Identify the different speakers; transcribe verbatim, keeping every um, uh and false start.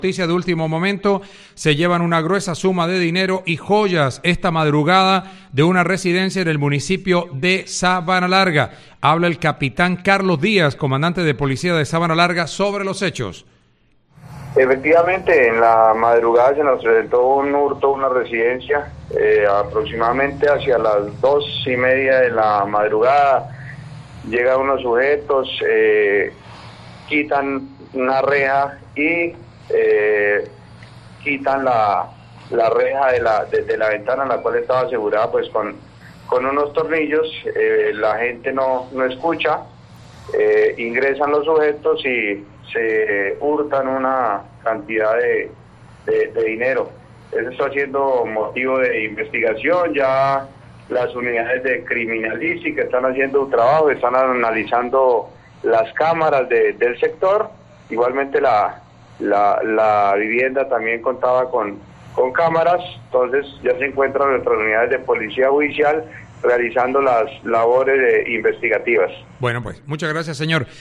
Speaker 1: Noticia de último momento, se llevan una gruesa suma de dinero y joyas esta madrugada de una residencia en el municipio de Sabana Larga. Habla el capitán Carlos Díaz, comandante de policía de Sabana Larga, sobre los hechos.
Speaker 2: Efectivamente, en la madrugada se nos presentó un hurto, una residencia, eh, aproximadamente hacia las dos y media de la madrugada. Llegan unos sujetos, eh, quitan una reja y eh, quitan la, la reja de la, de, de la ventana, la cual estaba asegurada pues con, con unos tornillos. Eh, la gente no, no escucha, eh, ingresan los sujetos y se hurtan una cantidad de, de, de dinero. Eso está siendo motivo de investigación. Ya las unidades de criminalística están haciendo un trabajo, están analizando las cámaras de, del sector. Igualmente la, la, la vivienda también contaba con, con cámaras, entonces ya se encuentran nuestras unidades de policía judicial realizando las labores de investigativas.
Speaker 1: Bueno, pues muchas gracias, señor.